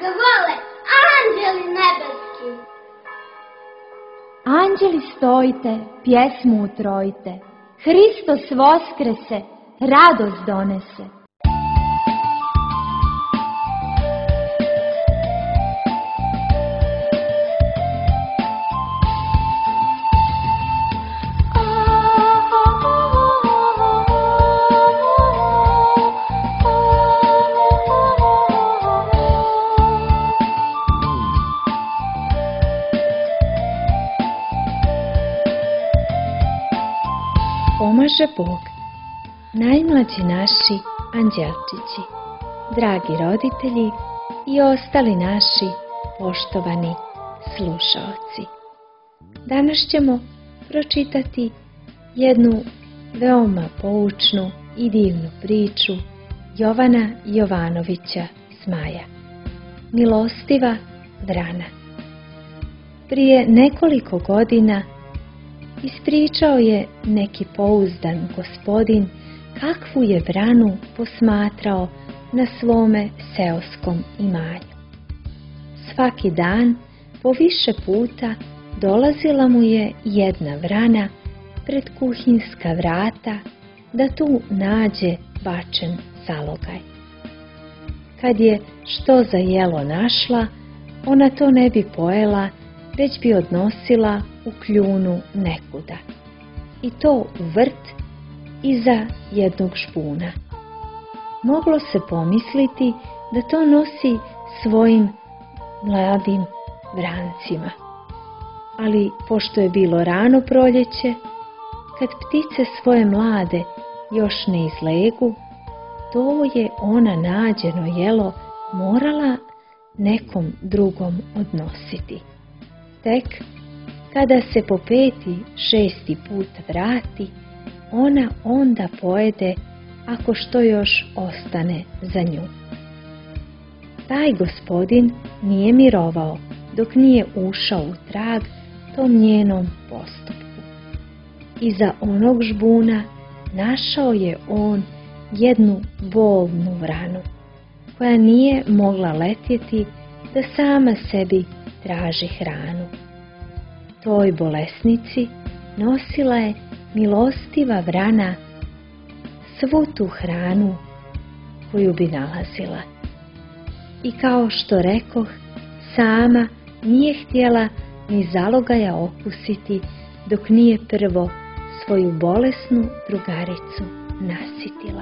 vole anđeli nebeski. Anđeli stojite, pjesmu utrojite, Hristos voskrese, radost donese. Pomaže Bog, najmlađi naši anđelčići, dragi roditelji i ostali naši poštovani slušaoci. Danas ćemo pročitati jednu veoma poučnu i divnu priču Jovana Jovanovića Zmaja, Milostiva vrana. Prije nekoliko godina ispričao je neki pouzdan gospodin kakvu je vranu posmatrao na svome seoskom imanju. Svaki dan po više puta dolazila mu je jedna vrana pred kuhinska vrata da tu nađe bačen zalogaj. Kad je što za jelo našla, ona to ne bi pojela, već bi odnosila u kljunu nekuda, i to u vrt iza jednog žbuna. Moglo se pomisliti da to nosi svojim mladim vrancima, ali pošto je bilo rano proljeće, kad ptice svoje mlade još ne izlegu, to je ona nađeno jelo morala nekom drugom odnositi. Tek kada se po 5., 6. put vrati, ona onda pojede ako što još ostane za nju. Taj gospodin nije mirovao dok nije ušao u trag tom njenom postupku. Iza onog žbuna našao je on jednu bolnu vranu, koja nije mogla letjeti da sama sebi traži hranu. Toj bolesnici nosila je milostiva vrana svu tu hranu koju bi nalazila. I kao što rekoh, sama nije htjela ni zalogaja okusiti dok nije prvo svoju bolesnu drugaricu nasitila.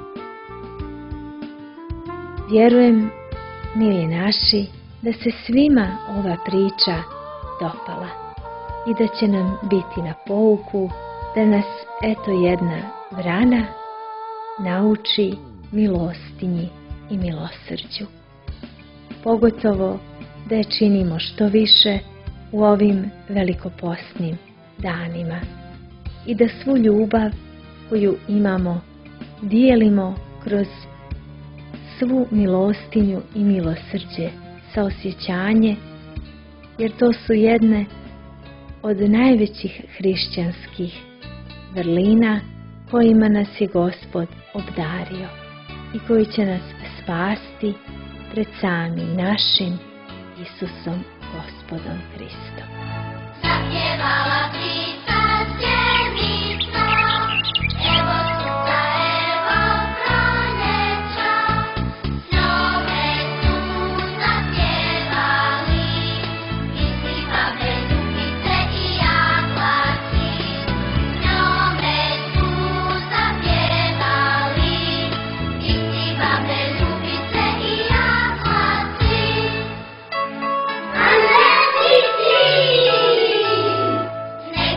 Vjerujem, mili naši, da se svima ova priča dopala i da će nam biti na pouku, da nas eto jedna vrana nauči milostinji i milosrđu. Pogotovo da je činimo što više u ovim velikoposnim danima i da svu ljubav koju imamo dijelimo kroz svu milostinju i milosrđe, saosjećanje, jer to su jedne od najvećih hrišćanskih vrlina kojima nas je Gospod obdario i koji će nas spasti pred samim našim Isusom Gospodom Hristom. Zapjevala ptica sjenično, evo sunca, evo proljeća, snove su zapjevali, misli babe ljubice i jaglasi. Snove su zapjevali, misli babe ljubice i jaglasi. A ne ti,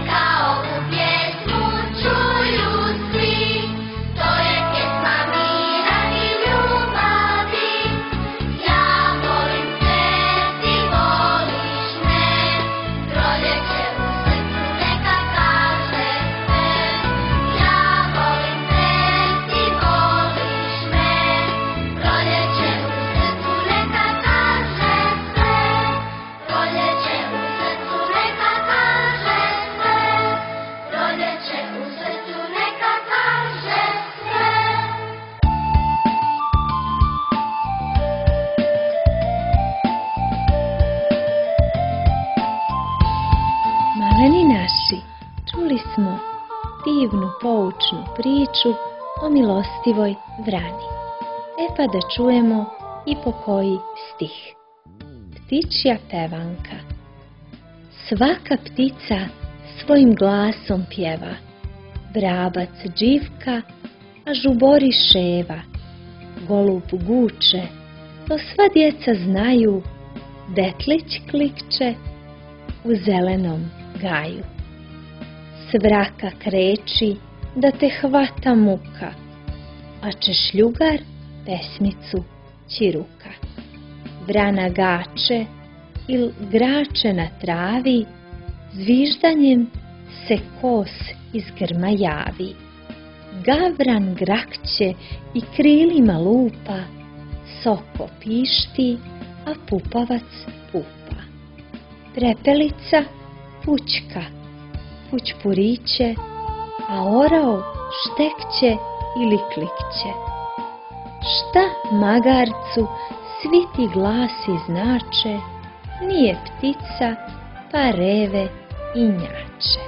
poučnu priču o milostivoj vrani. Pa da čujemo i po koji stih. Ptičja pevanka. Svaka ptica svojim glasom pjeva, vrabac dživka, a žubori ševa, golub guče, to sva djeca znaju, detlić klikće u zelenom gaju. S vraka kreći da te hvata muka, a češljugar pesmicu ćiruka. Vrana gače il grače na travi, zviždanjem se kos iz grma javi. Gavran grakće i krilima lupa, soko pišti, a pupavac pupa. Prepelica pućka, pućpuriće, a orao štekće ili klikće. Šta magarcu svi ti glasi znače, nije ptica pa reve i njače.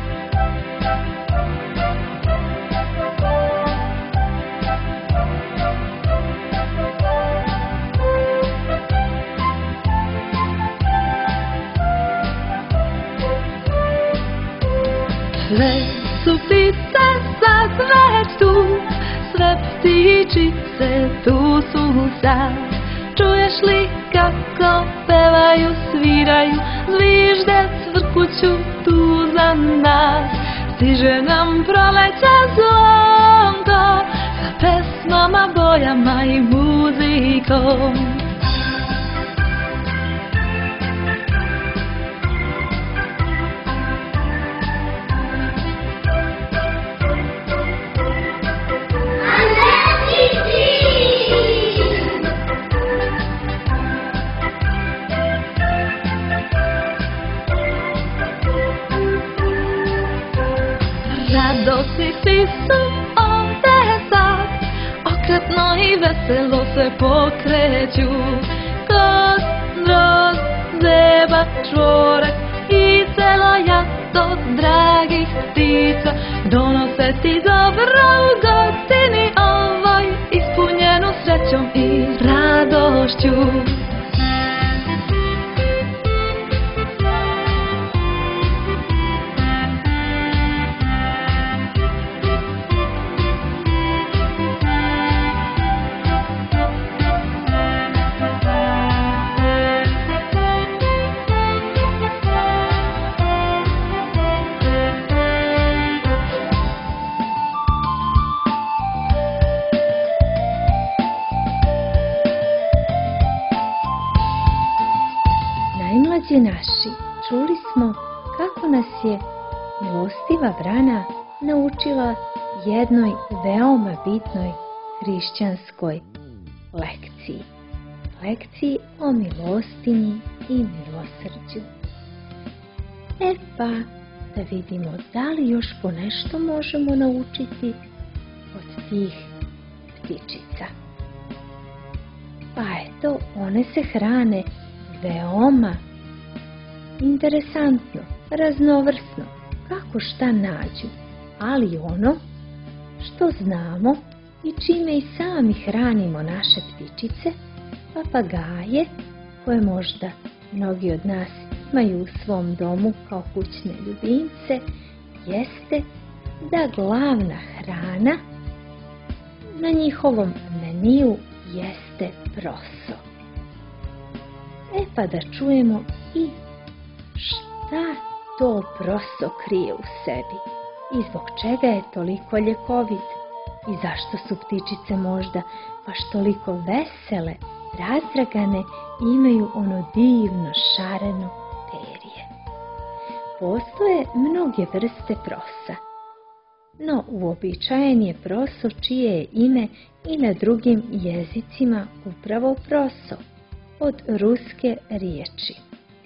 Sve su ptice sa svetu, sve ptičice tu su sad. Čuješ li kako pevaju, sviraju, zvižde cvrkuću tu za nas. Stiže nam proleće zvonko, sa pesmama, bojama i muzikom. Radosti svi su ovdje sad, okretno i veselo se pokreću. Kost, droz, zeba, čvorak i celo jasto dragih ptica donose ti dobro u godini ovoj, ispunjenu srećom i radošću. Najmlađi naši, čuli smo kako nas je milostiva vrana naučila jednoj veoma bitnoj hrišćanskoj lekciji. Lekciji o milostinji i milosrđu. Pa da vidimo da li još ponešto možemo naučiti od tih ptičica. Pa eto, one se hrane veoma interesantno, raznovrsno, kako šta nađu, ali ono što znamo i čime i sami hranimo naše ptičice, papagaje, koje možda mnogi od nas imaju u svom domu kao kućne ljubimce, jeste da glavna hrana na njihovom meniju jeste proso. Pa da čujemo i šta to proso krije u sebi i zbog čega je toliko ljekovit i zašto su ptičice možda baš toliko vesele, razdragane i imaju ono divno šareno perje. Postoje mnoge vrste prosa, no uobičajen je proso čije je ime i na drugim jezicima upravo proso, od ruske riječi.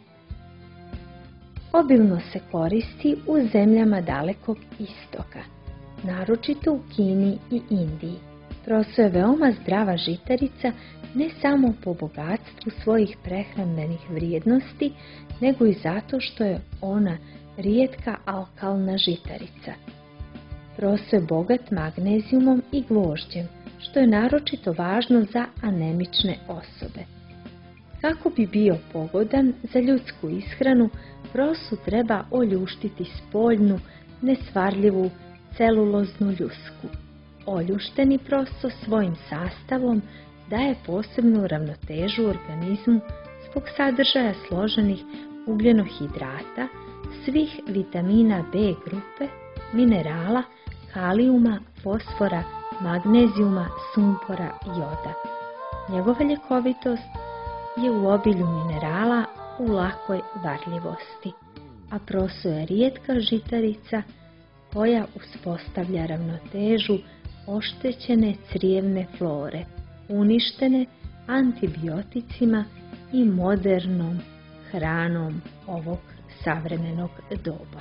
Obilno se koristi u zemljama Dalekog istoka, naročito u Kini i Indiji. Proso je veoma zdrava žitarica ne samo po bogatstvu svojih prehrambenih vrijednosti, nego i zato što je ona rijetka alkalna žitarica. Proso je bogat magnezijumom i gvožđem, što je naročito važno za anemične osobe. Kako bi bio pogodan za ljudsku ishranu, prosu treba oljuštiti spoljnu, nesvarljivu celuloznu ljusku. Oljušteni proso svojim sastavom daje posebnu ravnotežu organizmu zbog sadržaja složenih ugljenohidrata, svih vitamina B grupe, minerala, kalijuma, fosfora, magnezijuma, sumpora i joda. Njegova ljekovitost je u obilju minerala u lakoj varljivosti, a proso je rijetka žitarica koja uspostavlja ravnotežu oštećene crijevne flore, uništene antibioticima i modernom hranom ovog savremenog doba.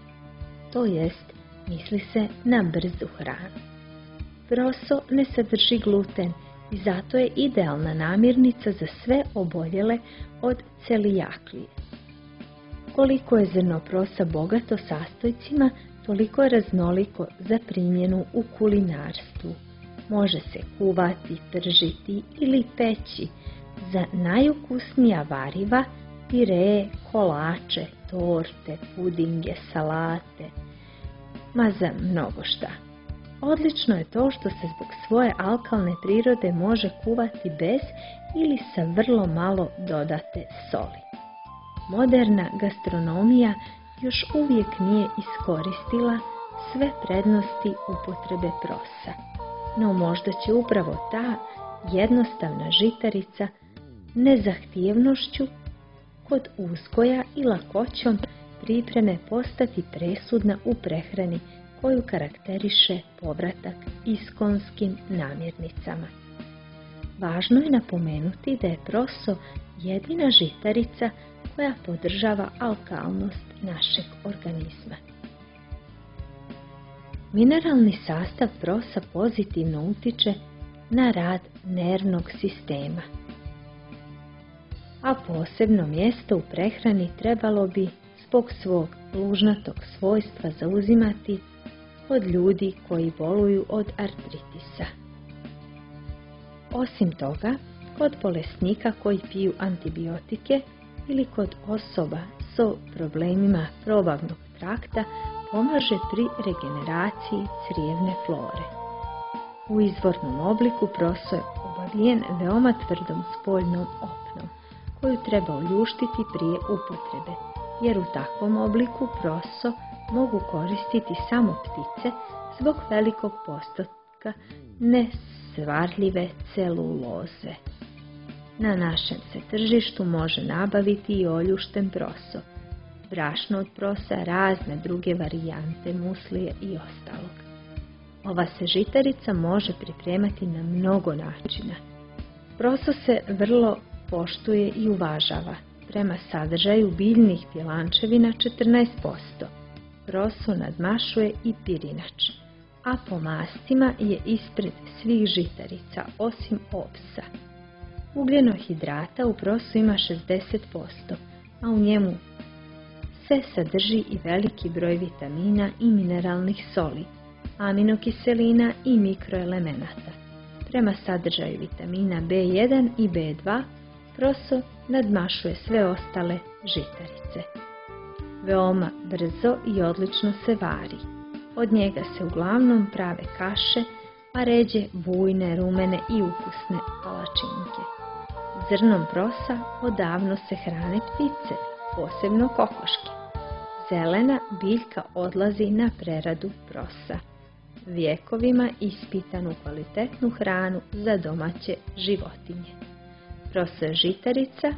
To jest, misli se na brzu hranu. Proso ne sadrži gluten i zato je idealna namirnica za sve oboljele od celijakije. Koliko je zrno prosa bogato sastojcima, toliko je raznoliko za primjenu u kulinarstvu. Može se kuvati, pržiti ili peći za najukusnija variva, pireje, kolače, torte, pudinge, salate, ma za mnogo šta. Odlično je to što se zbog svoje alkalne prirode može kuvati bez ili sa vrlo malo dodate soli. Moderna gastronomija još uvijek nije iskoristila sve prednosti upotrebe prosa, no možda će upravo ta jednostavna žitarica nezahtjevnošću kod uzgoja i lakoćom pripreme postati presudna u prehrani koju karakteriše povratak iskonskim namirnicama. Važno je napomenuti da je proso jedina žitarica koja podržava alkalnost našeg organizma. Mineralni sastav prosa pozitivno utiče na rad nervnog sistema, a posebno mjesto u prehrani trebalo bi zbog svog lužnatog svojstva zauzimati kod ljudi koji boluju od artritisa. Osim toga, kod bolesnika koji piju antibiotike ili kod osoba s problemima probavnog trakta pomaže pri regeneraciji crijevne flore. U izvornom obliku proso je obavijen veoma tvrdom spoljnom opnom, koju treba oljuštiti prije upotrebe, jer u takvom obliku proso mogu koristiti samo ptice zbog velikog postotka nesvarljive celuloze. Na našem se tržištu može nabaviti i oljušten proso, brašno od prosa, razne druge varijante muslije i ostalog. Ova se žitarica može pripremati na mnogo načina. Proso se vrlo poštuje i uvažava. Prema sadržaju biljnih bjelančevina 14%. Proso nadmašuje i pirinač, a po mastima je ispred svih žitarica osim opsa. Ugljenohidrata u prosu ima 60%, a u njemu se sadrži i veliki broj vitamina i mineralnih soli, aminokiselina i mikroelemenata. Prema sadržaju vitamina B1 i B2, proso nadmašuje sve ostale žitarice. Veoma brzo i odlično se vari. Od njega se uglavnom prave kaše, a ređe bujne, rumene i ukusne palačinke. Zrnom prosa odavno se hrane ptice, posebno kokoške. Zelena biljka odlazi na preradu prosa, vjekovima ispitanu kvalitetnu hranu za domaće životinje. Proso je žitarica,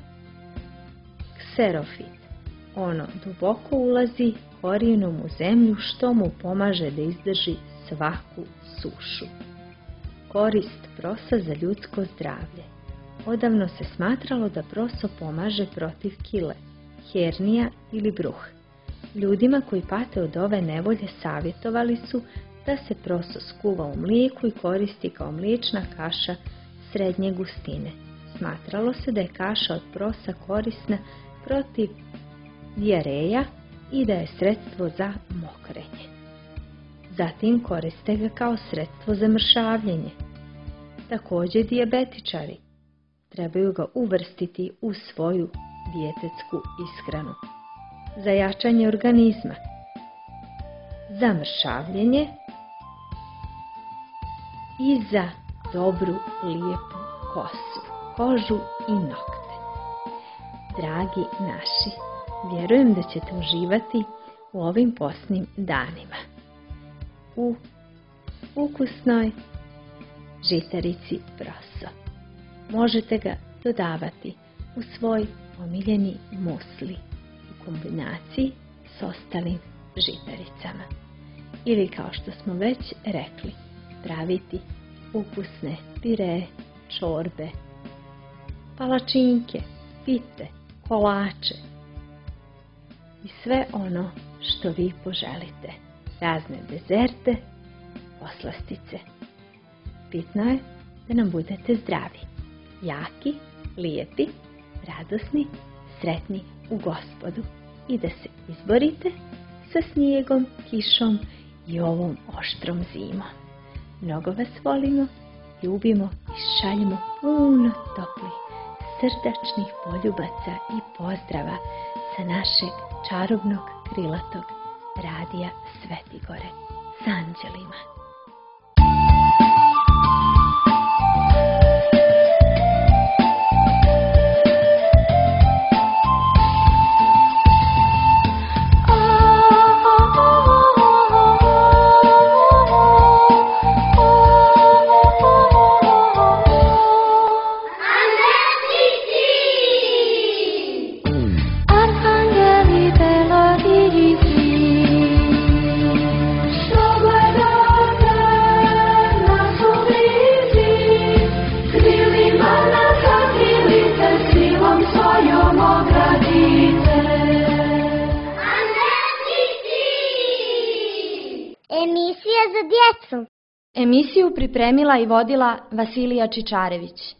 kserofit. Ono duboko ulazi korijenom u zemlju što mu pomaže da izdrži svaku sušu. Korist prosa za ljudsko zdravlje. Odavno se smatralo da proso pomaže protiv kile, hernija ili bruh. Ljudima koji pate od ove nevolje savjetovali su da se proso skuva u mlijeku i koristi kao mliječna kaša srednje gustine. Smatralo se da je kaša od prosa korisna protiv dijareja i da je sredstvo za mokrenje. Zatim koriste ga kao sredstvo za mršavljenje. Također dijabetičari trebaju ga uvrstiti u svoju dijetetsku ishranu. Za jačanje organizma, za mršavljenje i za dobru, lijepu kosu, kožu i nokte. Dragi naši, vjerujem da ćete uživati u ovim postnim danima u ukusnoj žitarici proso. Možete ga dodavati u svoj omiljeni musli u kombinaciji s ostalim žitaricama. Ili kao što smo već rekli, praviti ukusne pire, čorbe, palačinke, pite, kolače i sve ono što vi poželite. Razne dezerte, poslastice. Bitno je da nam budete zdravi, jaki, lijepi, radosni, sretni u Gospodu i da se izborite sa snijegom, kišom i ovom oštrom zimom. Mnogo vas volimo, ljubimo i šaljemo puno toplih, srdačnih poljubaca i pozdrava sa našeg čarobnog krilatog radija Svetigore s anđelima. Emisija za djecu. Emisiju pripremila i vodila Vasilija Čičarević.